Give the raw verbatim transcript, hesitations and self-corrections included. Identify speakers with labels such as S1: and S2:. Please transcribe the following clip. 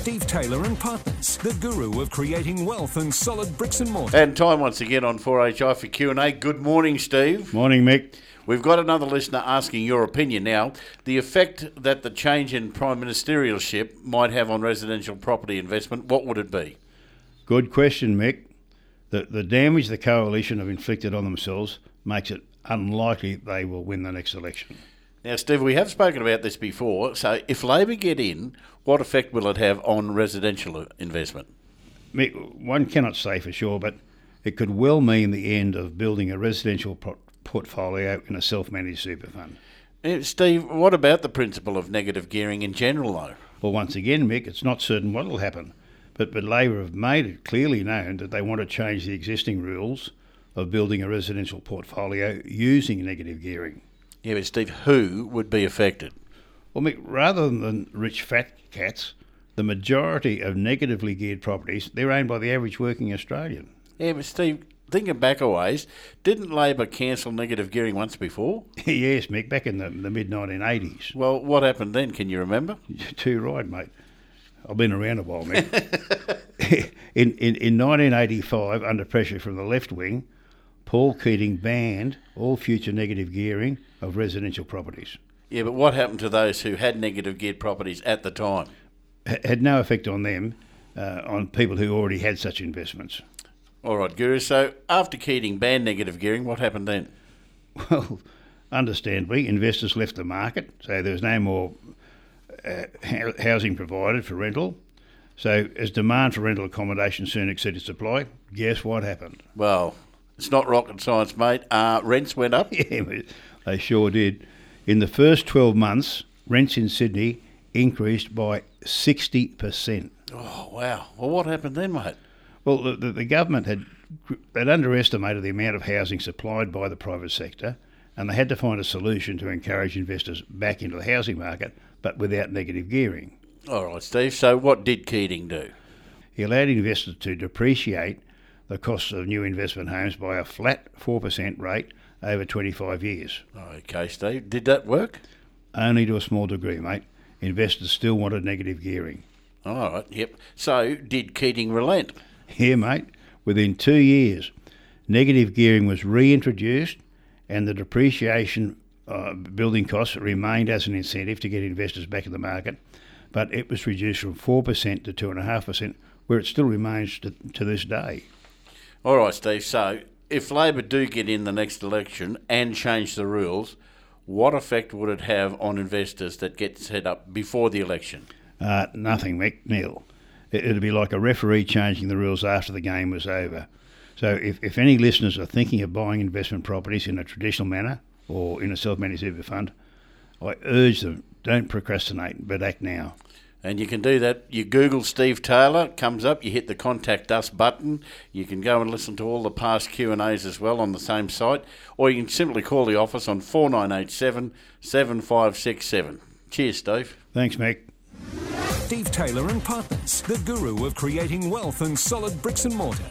S1: Steve Taylor and Partners, the guru of creating wealth and solid bricks and mortar.
S2: And time once again on four H I for Q and A. Good morning, Steve.
S3: Morning, Mick.
S2: We've got another listener asking your opinion now. The effect that the change in prime ministerialship might have on residential property investment, what would it be?
S3: Good question, Mick. The, the damage the coalition have inflicted on themselves makes it unlikely they will win the next election.
S2: Now, Steve, we have spoken about this before. So if Labor get in, what effect will it have on residential investment?
S3: Mick, one cannot say for sure, but it could well mean the end of building a residential pro- portfolio in a self-managed super fund.
S2: Uh, Steve, what about the principle of negative gearing in general, though?
S3: Well, once again, Mick, it's not certain what will happen, but, but Labor have made it clearly known that they want to change the existing rules of building a residential portfolio using negative gearing.
S2: Yeah, but Steve, who would be affected?
S3: Well, Mick, rather than rich fat cats, the majority of negatively geared properties, they're owned by the average working Australian.
S2: Yeah, but Steve, thinking back a ways, didn't Labor cancel negative gearing once before?
S3: Yes, Mick, back in the, the mid nineteen eighties.
S2: Well, what happened then? Can you remember?
S3: You're too right, mate. I've been around a while, Mick. in, in, in nineteen eighty-five, under pressure from the left wing, Paul Keating banned all future negative gearing of residential properties.
S2: Yeah, but what happened to those who had negative geared properties at the time?
S3: H- had no effect on them, uh, on people who already had such investments.
S2: All right, Guru. So after Keating banned negative gearing, what happened then?
S3: Well, understandably, investors left the market, so there was no more uh, housing provided for rental. So as demand for rental accommodation soon exceeded supply, guess what happened?
S2: Well, it's not rocket science, mate. Uh, rents went up.
S3: Yeah, they sure did. In the first twelve months, rents in Sydney increased by sixty percent.
S2: Oh, wow. Well, what happened then, mate?
S3: Well, the, the, the government had, had underestimated the amount of housing supplied by the private sector, and they had to find a solution to encourage investors back into the housing market, but without negative gearing.
S2: All right, Steve. So what did Keating do?
S3: He allowed investors to depreciate the costs of new investment homes by a flat four percent rate over twenty-five years.
S2: Okay, Steve. Did that work?
S3: Only to a small degree, mate. Investors still wanted negative gearing.
S2: All right, yep. So did Keating relent?
S3: Here, mate, within two years, negative gearing was reintroduced and the depreciation uh, building costs remained as an incentive to get investors back in the market, but it was reduced from four percent to two point five percent, where it still remains to, to this day.
S2: All right, Steve. So if Labor do get in the next election and change the rules, what effect would it have on investors that get set up before the election?
S3: Uh, nothing, Mick, nil. It'd be like a referee changing the rules after the game was over. So if, if any listeners are thinking of buying investment properties in a traditional manner or in a self-managed super fund, I urge them, don't procrastinate, but act now.
S2: And you can do that. You Google Steve Taylor, comes up, you hit the Contact Us button. You can go and listen to all the past Q and A's as well on the same site, or you can simply call the office on four nine eight seven, seven five six seven. Cheers, Steve.
S3: Thanks, Mick.
S1: Steve Taylor and Partners, the guru of creating wealth and solid bricks and mortar.